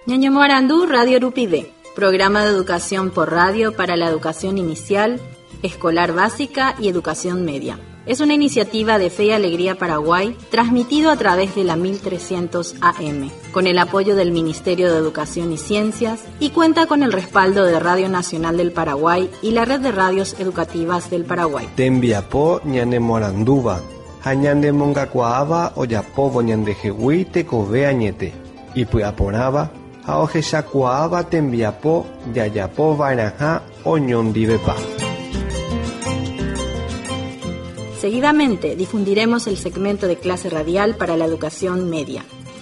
Ñaño Morandú, Radio Rupide, programa de educación por radio para la educación inicial, escolar básica y educación media. Es una iniciativa de Fe y Alegría Paraguay, transmitido a través de la 1300 AM, con el apoyo del Ministerio de Educación y Ciencias, y cuenta con el respaldo de Radio Nacional del Paraguay y la Red de Radios Educativas del Paraguay. Tembiapo ñane Moranduba, hañande mongacuaaba oyapobo ñande jehui tekove añete, y puyaporaba, aoje shakuaaba tembiapo yayapo vairaja oñondivepa. Seguidamente difundiremos el segmento de clase radial para la educación media.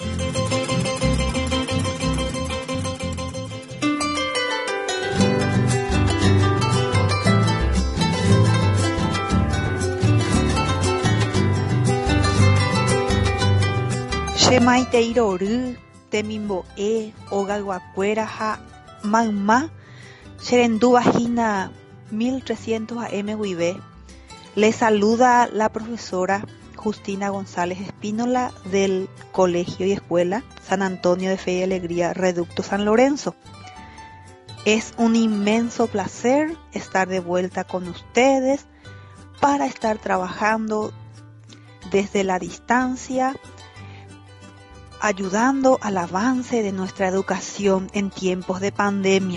Chemaiteirorý temimbo'e ogaguakuéra ha mayma cherenduvahína 1300 AM guive. Les saluda la profesora Justina González Espínola del Colegio y Escuela San Antonio de Fe y Alegría, Reducto San Lorenzo. Es un inmenso placer estar de vuelta con ustedes para estar trabajando desde la distancia, ayudando al avance de nuestra educación en tiempos de pandemia.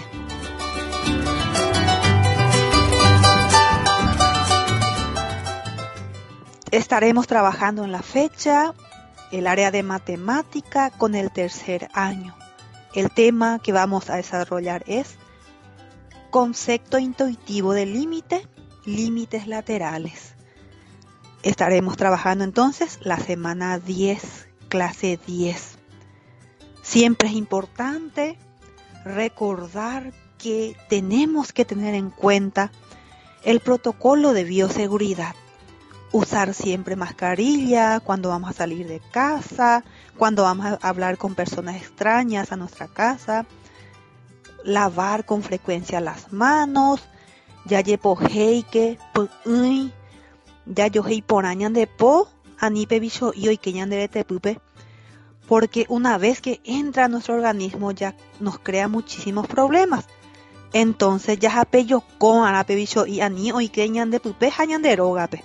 Estaremos trabajando en la fecha, el área de matemática con el tercer año. El tema que vamos a desarrollar es concepto intuitivo de límite, límites laterales. Estaremos trabajando entonces la semana 10, clase 10. Siempre es importante recordar que tenemos que tener en cuenta el protocolo de bioseguridad. Usar siempre mascarilla cuando vamos a salir de casa, cuando vamos a hablar con personas extrañas a nuestra casa, lavar con frecuencia las manos, ya yepo heike, ya yo hei porañan de po, anipe bicho y hoy que ñandere te pupe, porque una vez que entra a nuestro organismo ya nos crea muchísimos problemas. Entonces ya apello con anape bicho y ani hoy que ñande pupe, hañandero gape.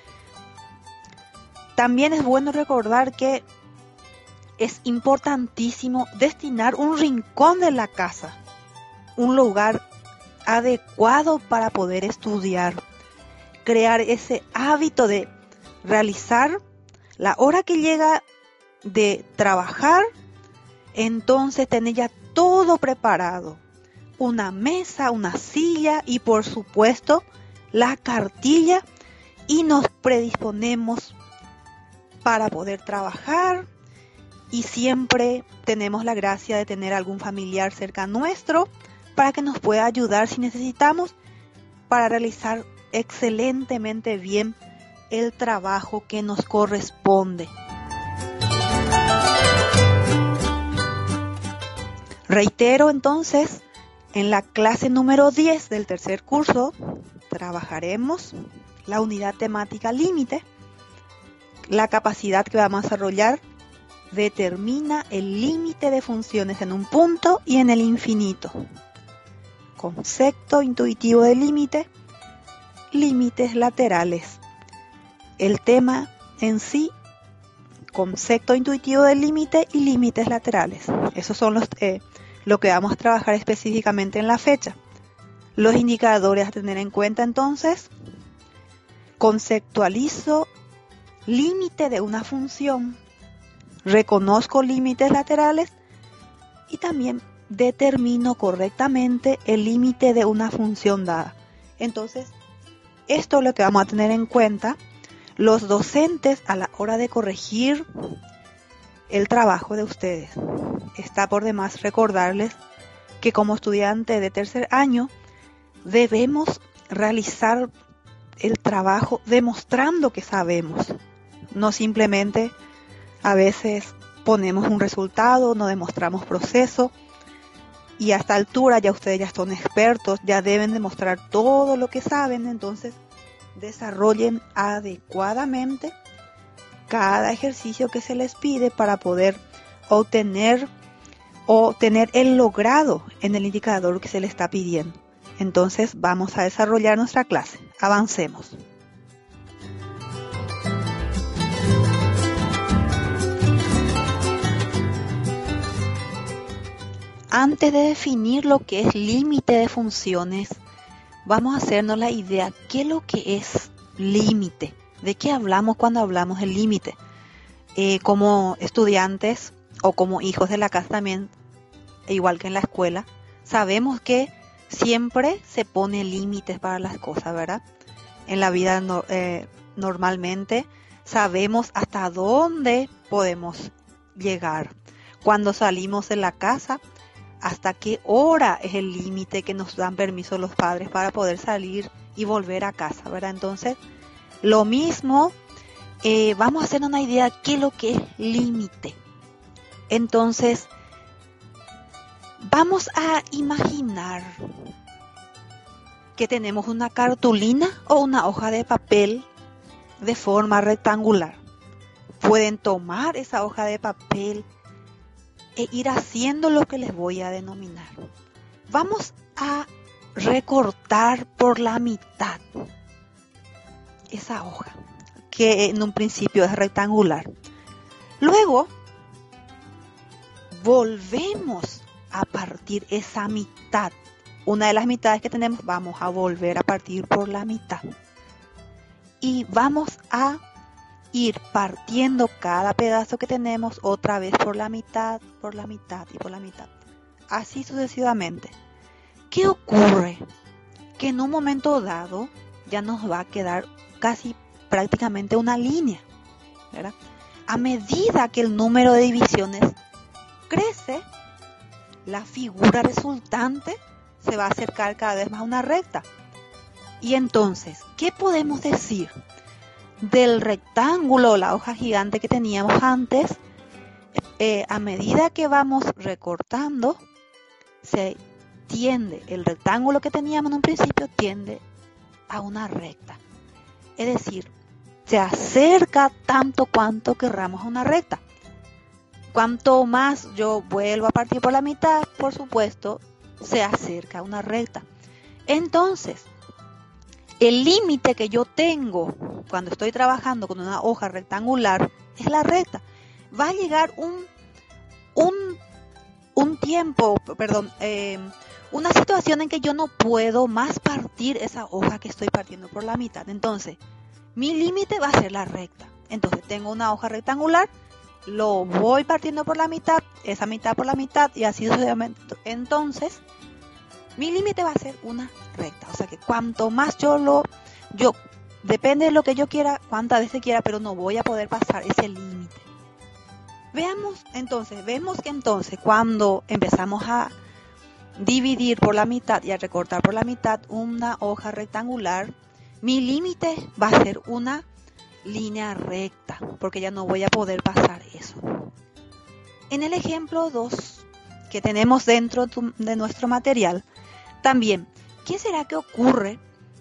También es bueno recordar que es importantísimo destinar un rincón de la casa, un lugar adecuado para poder estudiar, crear ese hábito de realizar la hora que llega de trabajar, entonces tener ya todo preparado, una mesa, una silla y por supuesto la cartilla, y nos predisponemos para poder trabajar, y siempre tenemos la gracia de tener algún familiar cerca nuestro para que nos pueda ayudar si necesitamos para realizar excelentemente bien el trabajo que nos corresponde. Reitero entonces, en la clase número 10 del tercer curso trabajaremos la unidad temática límite. La capacidad que vamos a desarrollar determina el límite de funciones en un punto y en el infinito. Concepto intuitivo de límite, límites laterales. El tema en sí, concepto intuitivo del límite y límites laterales. Esos son lo que vamos a trabajar específicamente en la fecha. Los indicadores a tener en cuenta entonces: conceptualizo límite de una función, reconozco límites laterales y también determino correctamente el límite de una función dada. Entonces, esto es lo que vamos a tener en cuenta los docentes a la hora de corregir el trabajo de ustedes. Está por demás recordarles que como estudiante de tercer año debemos realizar el trabajo demostrando que sabemos. No simplemente a veces ponemos un resultado, no demostramos proceso, y a esta altura ya ustedes ya son expertos, ya deben demostrar todo lo que saben. Entonces desarrollen adecuadamente cada ejercicio que se les pide para poder obtener o tener el logrado en el indicador que se le está pidiendo. Entonces vamos a desarrollar nuestra clase. Avancemos. Antes de definir lo que es límite de funciones, vamos a hacernos la idea qué es lo que es límite. ¿De qué hablamos cuando hablamos del límite? Como estudiantes o como hijos de la casa también, igual que en la escuela, sabemos que siempre se pone límites para las cosas, ¿verdad? En la vida normalmente sabemos hasta dónde podemos llegar. Cuando salimos de la casa, hasta qué hora es el límite que nos dan permiso los padres para poder salir y volver a casa, ¿verdad? Entonces, lo mismo, vamos a hacer una idea de qué es lo que es límite. Entonces, vamos a imaginar que tenemos una cartulina o una hoja de papel de forma rectangular. Pueden tomar esa hoja de papel e ir haciendo lo que les voy a denominar. Vamos a recortar por la mitad esa hoja, que en un principio es rectangular. Luego, volvemos a partir esa mitad. Una de las mitades que tenemos, vamos a volver a partir por la mitad. Y vamos a ir partiendo cada pedazo que tenemos otra vez por la mitad y por la mitad. Así sucesivamente. ¿Qué ocurre? Que en un momento dado ya nos va a quedar casi prácticamente una línea, ¿verdad? A medida que el número de divisiones crece, la figura resultante se va a acercar cada vez más a una recta. Y entonces, ¿qué podemos decir del rectángulo, la hoja gigante que teníamos antes? A medida que vamos recortando, se tiende, el rectángulo que teníamos en un principio tiende a una recta. Es decir, se acerca tanto cuanto querramos a una recta. Cuanto más yo vuelvo a partir por la mitad, por supuesto, se acerca a una recta. Entonces, el límite que yo tengo cuando estoy trabajando con una hoja rectangular es la recta. Va a llegar una situación en que yo no puedo más partir esa hoja que estoy partiendo por la mitad. Entonces, mi límite va a ser la recta. Entonces, tengo una hoja rectangular, lo voy partiendo por la mitad, esa mitad por la mitad y así sucesivamente. Entonces, mi límite va a ser una recta. O sea que cuanto más yo depende de lo que yo quiera, cuántas veces quiera, pero no voy a poder pasar ese límite. Vemos que entonces cuando empezamos a dividir por la mitad y a recortar por la mitad una hoja rectangular, mi límite va a ser una línea recta, porque ya no voy a poder pasar eso. En el ejemplo 2 que tenemos dentro de nuestro material, también, ¿qué será que ocurre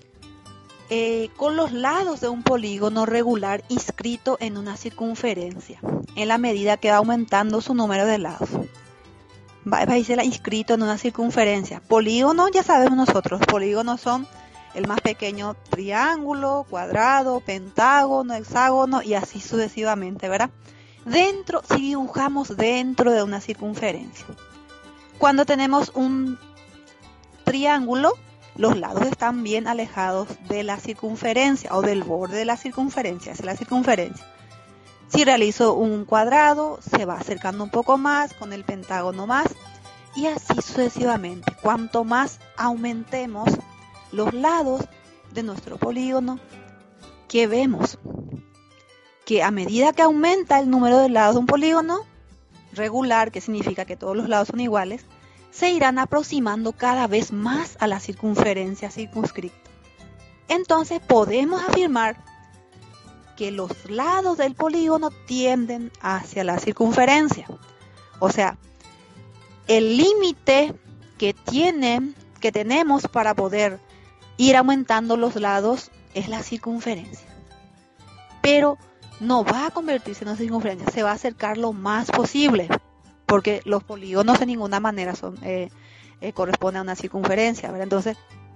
con los lados de un polígono regular inscrito en una circunferencia? En la medida que va aumentando su número de lados, va a ser inscrito en una circunferencia. Polígono, ya sabemos nosotros, polígonos son el más pequeño triángulo, cuadrado, pentágono, hexágono y así sucesivamente, ¿verdad? Si dibujamos dentro de una circunferencia. Cuando tenemos un triángulo, los lados están bien alejados de la circunferencia o del borde de la circunferencia, es la circunferencia. Si realizo un cuadrado, se va acercando un poco más, con el pentágono más, y así sucesivamente. Cuanto más aumentemos los lados de nuestro polígono, que vemos que a medida que aumenta el número de lados de un polígono regular, que significa que todos los lados son iguales, se irán aproximando cada vez más a la circunferencia circunscrita. Entonces podemos afirmar que los lados del polígono tienden hacia la circunferencia. O sea, el límite que tenemos para poder ir aumentando los lados es la circunferencia. Pero no va a convertirse en una circunferencia, se va a acercar lo más posible. porque los polígonos de ninguna manera corresponden a una circunferencia, ¿verdad? Entonces,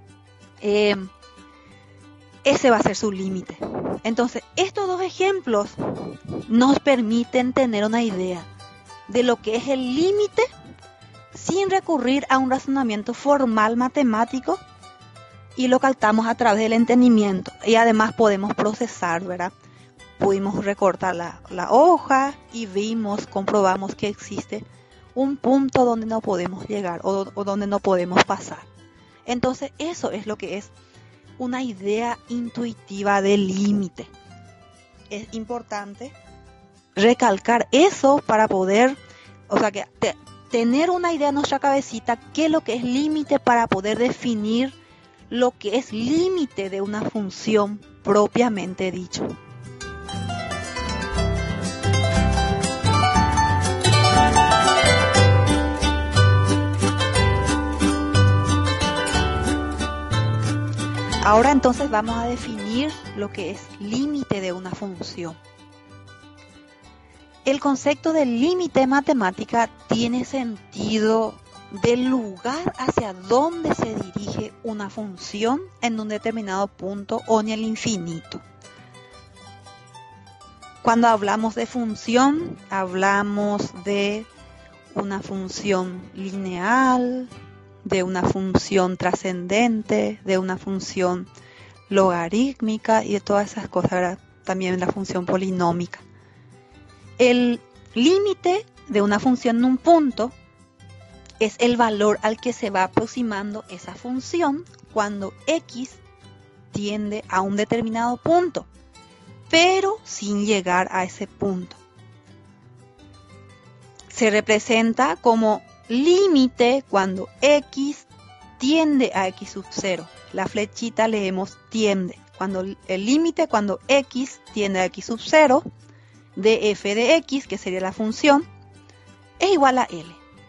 ese va a ser su límite. Entonces, estos dos ejemplos nos permiten tener una idea de lo que es el límite sin recurrir a un razonamiento formal matemático, y lo captamos a través del entendimiento. Y además podemos procesar, ¿verdad? Pudimos recortar la hoja y comprobamos que existe un punto donde no podemos llegar o donde no podemos pasar. Entonces, eso es lo que es una idea intuitiva del límite. Es importante recalcar eso para poder, tener una idea en nuestra cabecita qué es lo que es límite, para poder definir lo que es límite de una función propiamente dicho. Ahora entonces vamos a definir lo que es límite de una función. El concepto de límite en matemática tiene sentido del lugar hacia donde se dirige una función en un determinado punto o en el infinito. Cuando hablamos de función, hablamos de una función lineal, de una función trascendente, de una función logarítmica y de todas esas cosas, ¿verdad? También la función polinómica. El límite de una función en un punto es el valor al que se va aproximando esa función cuando x tiende a un determinado punto, pero sin llegar a ese punto. Se representa como límite cuando x tiende a x sub 0. La flechita leemos tiende. Cuando el límite cuando x tiende a x sub 0 de f de x, que sería la función, es igual a L.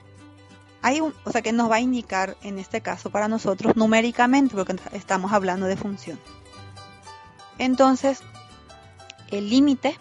Que nos va a indicar en este caso para nosotros numéricamente, porque estamos hablando de función. Entonces, el límite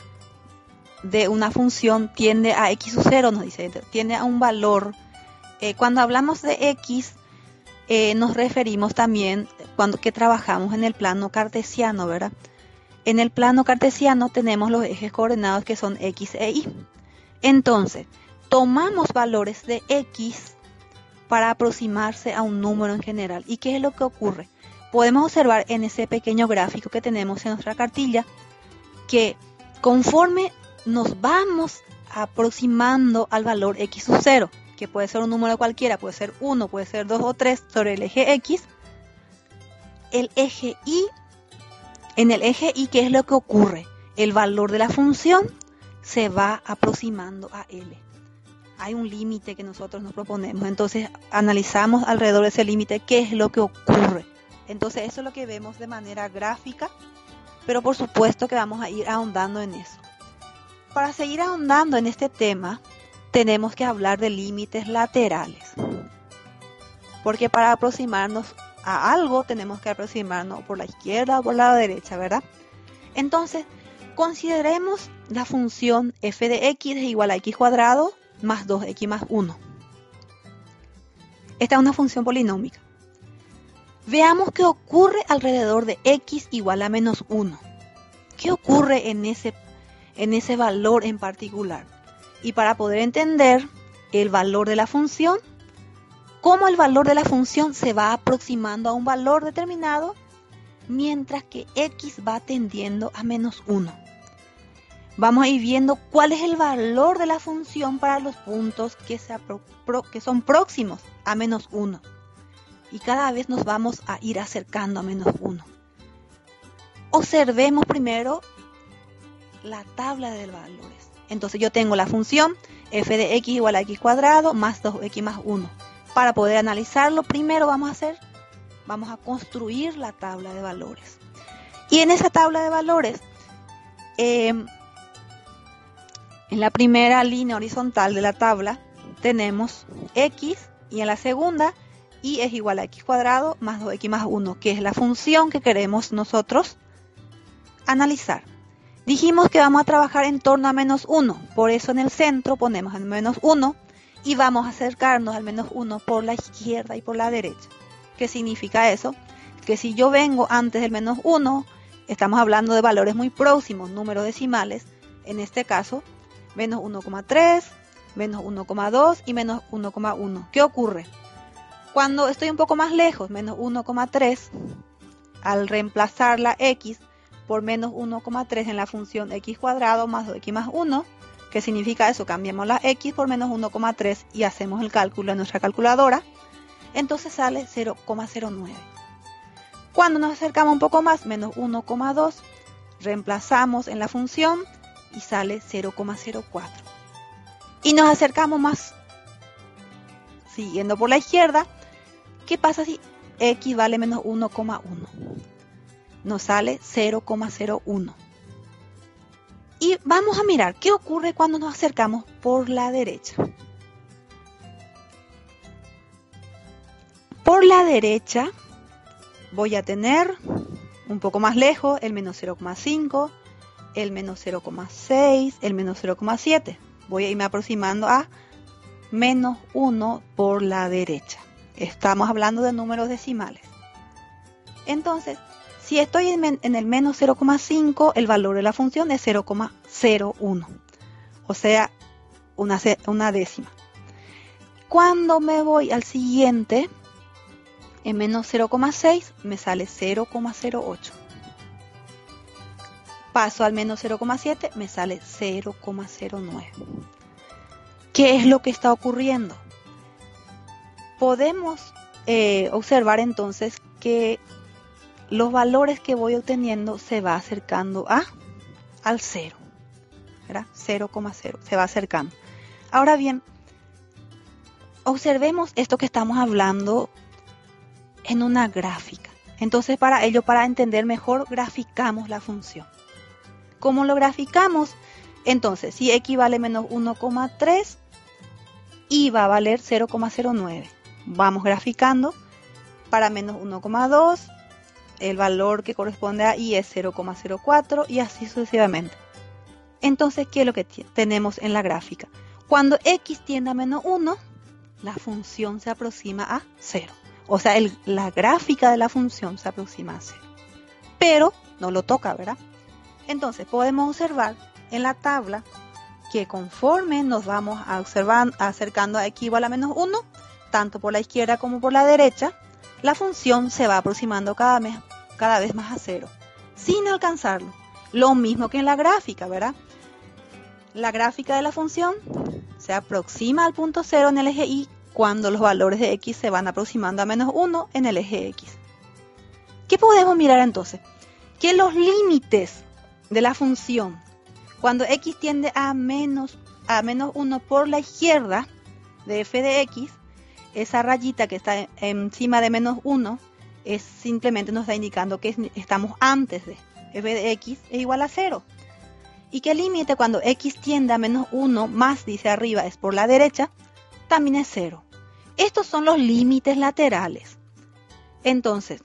de una función tiende a x sub 0, nos dice, tiende a un valor. Cuando hablamos de x, nos referimos también que trabajamos en el plano cartesiano, ¿verdad? En el plano cartesiano tenemos los ejes coordenados que son x e y. Entonces, tomamos valores de x para aproximarse a un número en general. ¿Y qué es lo que ocurre? Podemos observar en ese pequeño gráfico que tenemos en nuestra cartilla que conforme nos vamos aproximando al valor x sub 0, que puede ser un número cualquiera, puede ser 1, puede ser 2 o 3 sobre el eje x, el eje y, en el eje y, ¿qué es lo que ocurre? El valor de la función se va aproximando a L. Hay un límite que nosotros nos proponemos, entonces analizamos alrededor de ese límite qué es lo que ocurre. Entonces eso es lo que vemos de manera gráfica, pero por supuesto que vamos a ir ahondando en eso. Para seguir ahondando en este tema, tenemos que hablar de límites laterales. Porque para aproximarnos a algo, tenemos que aproximarnos por la izquierda o por la derecha, ¿verdad? Entonces, consideremos la función f de x es igual a x cuadrado más 2x más 1. Esta es una función polinómica. Veamos qué ocurre alrededor de x igual a menos 1. ¿Qué ocurre en ese valor en particular? Y para poder entender el valor de la función, cómo el valor de la función se va aproximando a un valor determinado, mientras que x va tendiendo a menos 1. Vamos a ir viendo cuál es el valor de la función para los puntos que son próximos a menos 1. Y cada vez nos vamos a ir acercando a menos 1. Observemos primero la tabla de valores. Entonces yo tengo la función f de x igual a x cuadrado más 2x más 1. Para poder analizarlo, primero vamos a construir la tabla de valores. Y en esa tabla de valores, en la primera línea horizontal de la tabla tenemos x, y en la segunda y es igual a x cuadrado más 2x más 1, que es la función que queremos nosotros analizar. Dijimos que vamos a trabajar en torno a menos 1, por eso en el centro ponemos el menos 1 y vamos a acercarnos al menos 1 por la izquierda y por la derecha. ¿Qué significa eso? Que si yo vengo antes del menos 1, estamos hablando de valores muy próximos, números decimales, en este caso, menos 1,3, menos 1,2 y menos 1,1. ¿Qué ocurre? Cuando estoy un poco más lejos, menos 1,3, al reemplazar la x por menos 1,3 en la función x cuadrado más 2x más 1, ¿qué significa eso? Cambiamos la x por menos 1,3 y hacemos el cálculo en nuestra calculadora, entonces sale 0,09. Cuando nos acercamos un poco más, menos 1,2, reemplazamos en la función y sale 0,04. Y nos acercamos más, siguiendo por la izquierda. ¿Qué pasa si x vale menos 1,1? Nos sale 0,01. Y vamos a mirar qué ocurre cuando nos acercamos por la derecha. Por la derecha voy a tener un poco más lejos el menos 0,5, el menos 0,6, el menos 0,7. Voy a irme aproximando a menos 1 por la derecha. Estamos hablando de números decimales. Entonces, si estoy en el menos 0,5, el valor de la función es 0,01. O sea, una décima. Cuando me voy al siguiente, en menos 0,6 me sale 0,08. Paso al menos 0,7, me sale 0,09. ¿Qué es lo que está ocurriendo? Podemos observar entonces que los valores que voy obteniendo se va acercando al 0, ¿verdad? 0,0, se va acercando. Ahora bien, observemos esto que estamos hablando en una gráfica. Entonces, para ello, para entender mejor, graficamos la función. ¿Cómo lo graficamos? Entonces, si x vale menos 1,3, y va a valer 0,09. Vamos graficando. Para menos 1,2, el valor que corresponde a y es 0,04 y así sucesivamente. Entonces, ¿qué es lo que tenemos en la gráfica? Cuando x tiende a menos 1, la función se aproxima a 0. O sea, la gráfica de la función se aproxima a 0. Pero no lo toca, ¿verdad? Entonces, podemos observar en la tabla que conforme nos vamos acercando a x igual a menos 1, tanto por la izquierda como por la derecha, la función se va aproximando cada vez más a 0, sin alcanzarlo. Lo mismo que en la gráfica, ¿verdad? La gráfica de la función se aproxima al punto 0 en el eje y cuando los valores de x se van aproximando a menos 1 en el eje x. ¿Qué podemos mirar entonces? Que los límites de la función, cuando x tiende a menos 1 por la izquierda de f de x, esa rayita que está encima de menos 1 simplemente nos está indicando que estamos antes de f de x es igual a 0. Y que el límite cuando x tiende a menos 1 más, dice arriba, es por la derecha, también es 0. Estos son los límites laterales. Entonces,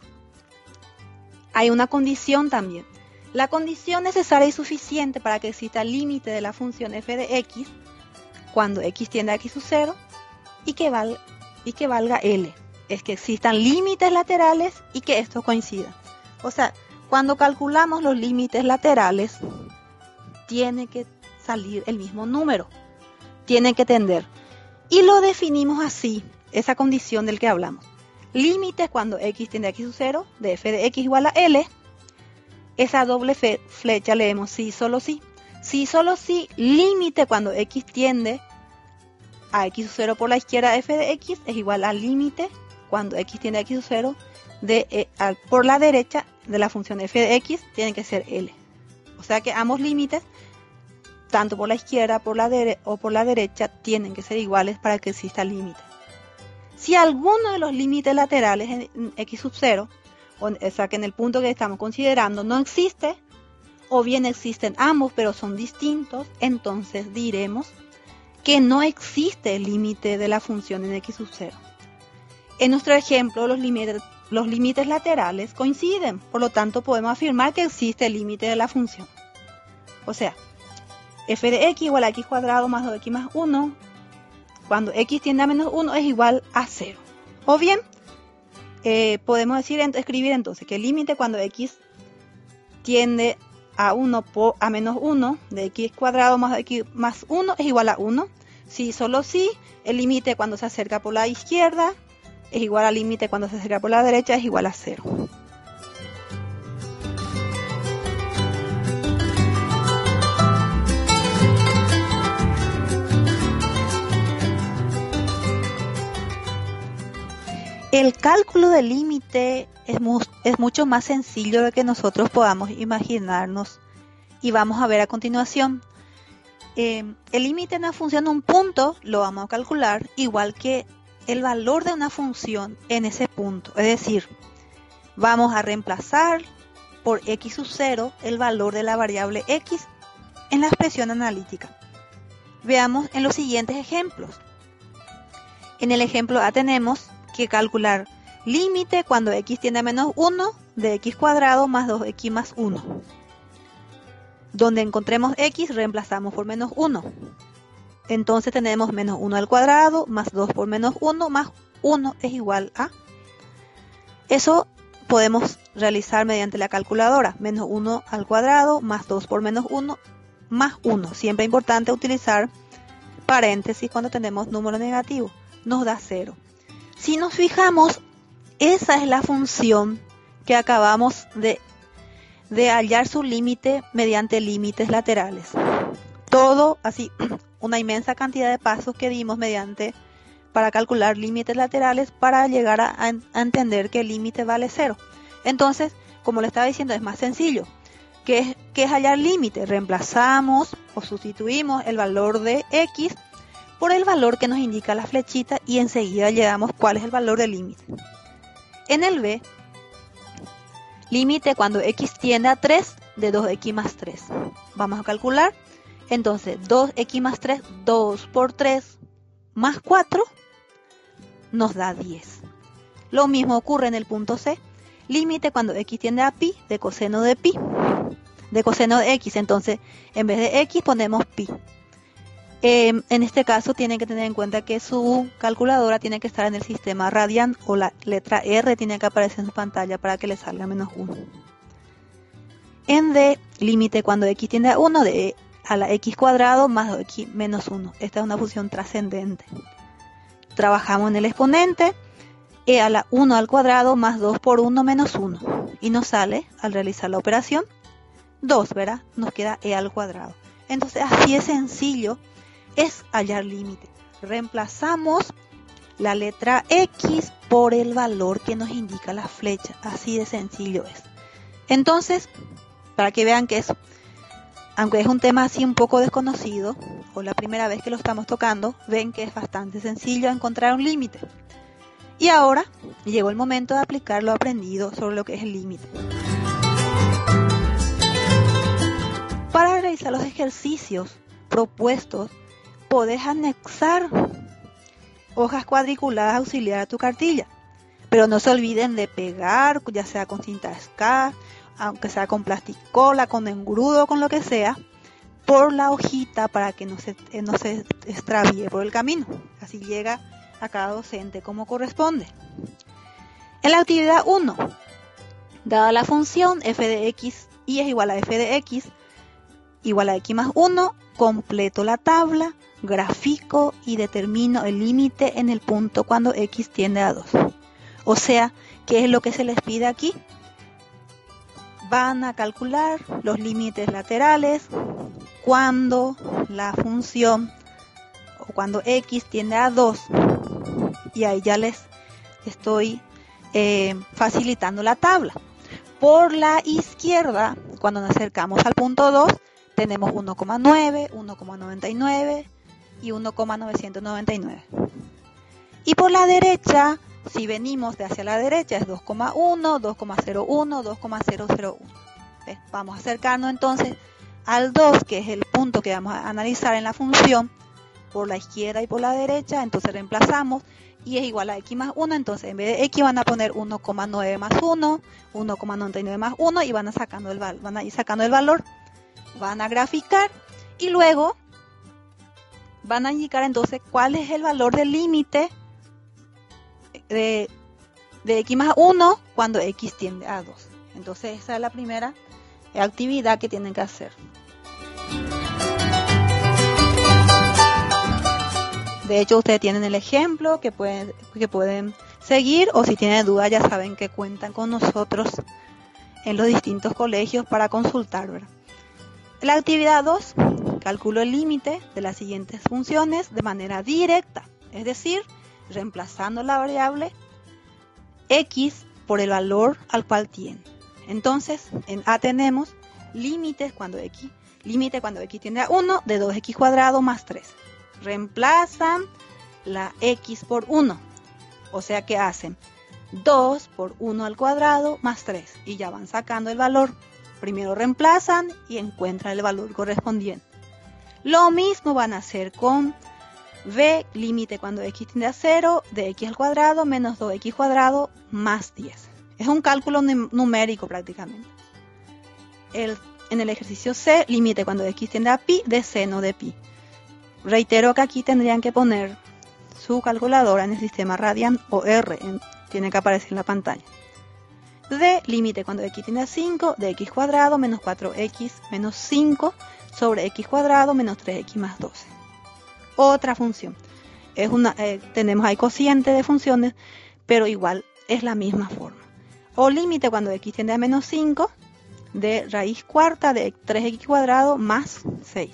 hay una condición también. La condición necesaria y suficiente para que exista el límite de la función f de x cuando x tiende a x sub 0 y que valga L. Es que existan límites laterales y que estos coincidan. O sea, cuando calculamos los límites laterales, tiene que salir el mismo número. Tiene que tender. Y lo definimos así, esa condición del que hablamos. Límites cuando x tiende a x sub 0 de f de x igual a L. Esa doble flecha leemos sí, solo sí. Sí, solo sí, límite cuando x tiende a x sub 0 por la izquierda f de x es igual al límite cuando x tiende a x sub 0 por la derecha de la función f de x tiene que ser L. O sea que ambos límites, tanto por la izquierda o por la derecha, tienen que ser iguales para que exista límite. Si alguno de los límites laterales en x sub 0, o sea que en el punto que estamos considerando no existe, o bien existen ambos pero son distintos, entonces diremos que no existe el límite de la función en x sub 0. En nuestro ejemplo, los límites laterales coinciden, por lo tanto podemos afirmar que existe el límite de la función. O sea, f de x igual a x cuadrado más 2x más 1, cuando x tiende a menos 1 es igual a 0. O bien, podemos escribir entonces que el límite cuando x tiende a menos 1 de x cuadrado más x más 1 es igual a 1. Si solo si, el límite cuando se acerca por la izquierda es igual al límite cuando se acerca por la derecha es igual a 0. El cálculo del límite es mucho más sencillo de lo que nosotros podamos imaginarnos y vamos a ver a continuación. El límite de una función en un punto lo vamos a calcular igual que el valor de una función en ese punto. Es decir, vamos a reemplazar por x sub 0 el valor de la variable x en la expresión analítica. Veamos en los siguientes ejemplos. En el ejemplo A tenemos que calcular límite cuando x tiende a menos 1 de x cuadrado más 2x más 1. Donde encontremos x reemplazamos por menos 1. Entonces tenemos menos 1 al cuadrado más 2 por menos 1 más 1 es igual a. Eso podemos realizar mediante la calculadora. Menos 1 al cuadrado más 2 por menos 1 más 1. Siempre es importante utilizar paréntesis cuando tenemos número negativo. Nos da 0. Si nos fijamos, esa es la función que acabamos de hallar su límite mediante límites laterales. Todo así, una inmensa cantidad de pasos que dimos para calcular límites laterales para llegar a entender que el límite vale 0. Entonces, como le estaba diciendo, es más sencillo. ¿Qué es hallar límite? Reemplazamos o sustituimos el valor de x por el valor que nos indica la flechita y enseguida llegamos cuál es el valor del límite. En el B, límite cuando x tiende a 3 de 2x más 3. Vamos a calcular. Entonces, 2x más 3, 2 por 3 más 4 nos da 10. Lo mismo ocurre en el punto C. Límite cuando x tiende a pi de coseno de pi. De coseno de x. Entonces, en vez de x ponemos pi. En este caso tienen que tener en cuenta que su calculadora tiene que estar en el sistema radian o la letra R tiene que aparecer en su pantalla para que le salga menos 1. En D, límite cuando x tiende a 1 de a la x cuadrado más 2x menos 1. Esta es una función trascendente. Trabajamos en el exponente, e a la 1 al cuadrado más 2 por 1 menos 1. Y nos sale, al realizar la operación, 2, ¿verdad? Nos queda e al cuadrado. Entonces así es sencillo. Es hallar límite. Reemplazamos la letra x por el valor que nos indica la flecha. Así de sencillo es. Entonces, para que vean que eso, aunque es un tema así un poco desconocido, o la primera vez que lo estamos tocando, ven que es bastante sencillo encontrar un límite. Y ahora llegó el momento de aplicar lo aprendido sobre lo que es el límite. Para realizar los ejercicios propuestos, podés anexar hojas cuadriculadas auxiliares a tu cartilla, pero no se olviden de pegar, ya sea con cinta Ska, aunque sea con plasticola, con engrudo, con lo que sea, por la hojita para que no se extravíe por el camino. Así llega a cada docente como corresponde. En la actividad 1, dada la función f de x y es igual a f de x igual a x más 1, completo la tabla, grafico y determino el límite en el punto cuando x tiende a 2. O sea, ¿qué es lo que se les pide aquí? Van a calcular los límites laterales cuando la función o cuando x tiende a 2. Y ahí ya les estoy facilitando la tabla. Por la izquierda, cuando nos acercamos al punto 2, tenemos 1,9, 1,99 y 1,999. Y por la derecha, si venimos de hacia la derecha, es 2,1, 2,01, 2,001. Vamos a acercarnos entonces al 2, que es el punto que vamos a analizar en la función, por la izquierda y por la derecha. Entonces reemplazamos y es igual a x más 1. Entonces en vez de x van a poner 1,9 más 1, 1,99 más 1 y van a ir sacando el valor. van a graficar y luego van a indicar entonces cuál es el valor del límite de x más 1 cuando x tiende a 2. Entonces esa es la primera actividad que tienen que hacer. De hecho, ustedes tienen el ejemplo que pueden seguir, o si tienen dudas ya saben que cuentan con nosotros en los distintos colegios para consultar, ¿verdad? La actividad 2, calculo el límite de las siguientes funciones de manera directa, es decir, reemplazando la variable x por el valor al cual tiende. Entonces, en A tenemos límite cuando x tiende a 1 de 2x cuadrado más 3. Reemplazan la x por 1, o sea que hacen 2 por 1 al cuadrado más 3 y ya van sacando el valor. Primero reemplazan y encuentran el valor correspondiente. Lo mismo van a hacer con b, límite cuando x tiende a 0 de x al cuadrado menos 2x cuadrado más 10. Es un cálculo numérico prácticamente. En el ejercicio C, límite cuando x tiende a pi de seno de pi. Reitero que aquí tendrían que poner su calculadora en el sistema Radian o R, tiene que aparecer en la pantalla. D, límite cuando x tiende a 5 de x cuadrado menos 4x menos 5 sobre x cuadrado menos 3x más 12. Otra función. Tenemos ahí cociente de funciones, pero igual es la misma forma. O límite cuando x tiende a menos 5 de raíz cuarta de 3x cuadrado más 6.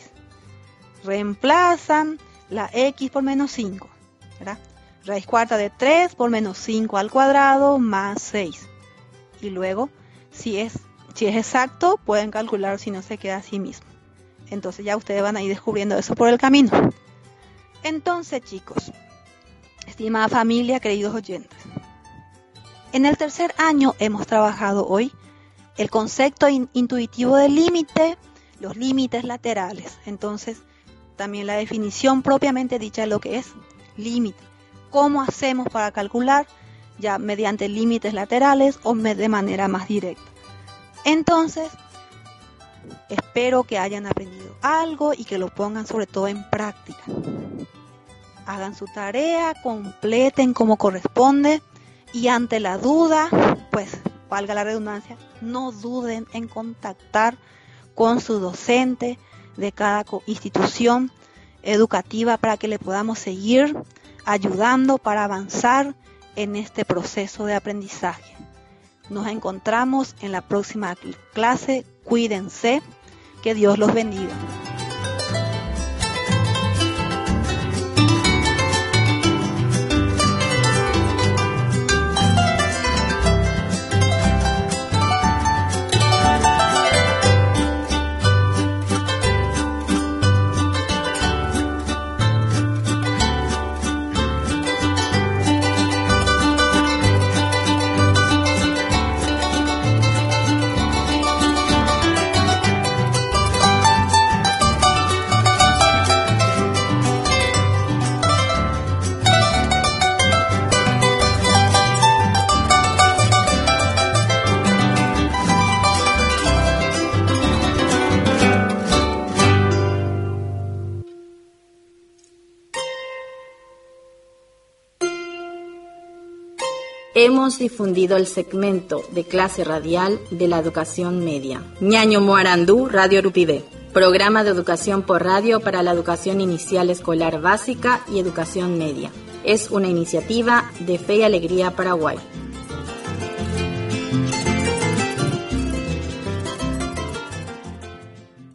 Reemplazan la x por menos 5, ¿verdad? Raíz cuarta de 3 por menos 5 al cuadrado más 6. Y luego, si es exacto, pueden calcular si no se queda así mismo. Entonces ya ustedes van a ir descubriendo eso por el camino. Entonces, chicos, estimada familia, queridos oyentes, en el tercer año hemos trabajado hoy el concepto intuitivo del límite, los límites laterales. Entonces, también la definición propiamente dicha de lo que es límite. ¿Cómo hacemos para calcular? Ya mediante límites laterales o de manera más directa. Entonces, espero que hayan aprendido algo y que lo pongan sobre todo en práctica. Hagan su tarea, completen como corresponde y ante la duda, pues valga la redundancia, no duden en contactar con su docente de cada institución educativa para que le podamos seguir ayudando para avanzar en este proceso de aprendizaje. Nos encontramos en la próxima clase. Cuídense, que Dios los bendiga. Hemos difundido el segmento de clase radial de la educación media. Ñaño Moarandú, Radio Rupibé. Programa de educación por radio para la educación inicial escolar básica y educación media. Es una iniciativa de Fe y Alegría Paraguay.